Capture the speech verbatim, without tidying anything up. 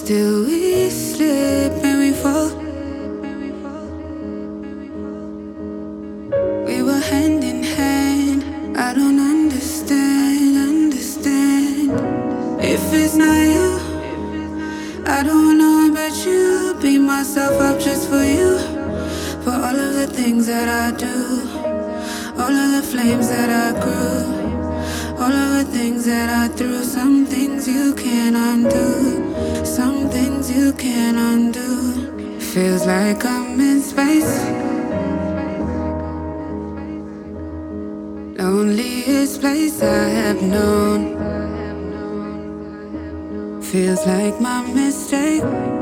Still we slip and we fall. We were hand in hand. I don't understand, understand. If it's not you, I don't wanna bet you. Beat myself up just for you. For all of the things that I do, all of the flames that I grew, all of the things that I threw. Some things you can't undo, some things you can't undo. Feels like I'm in space, loneliest place I have known. Feels like my mistake.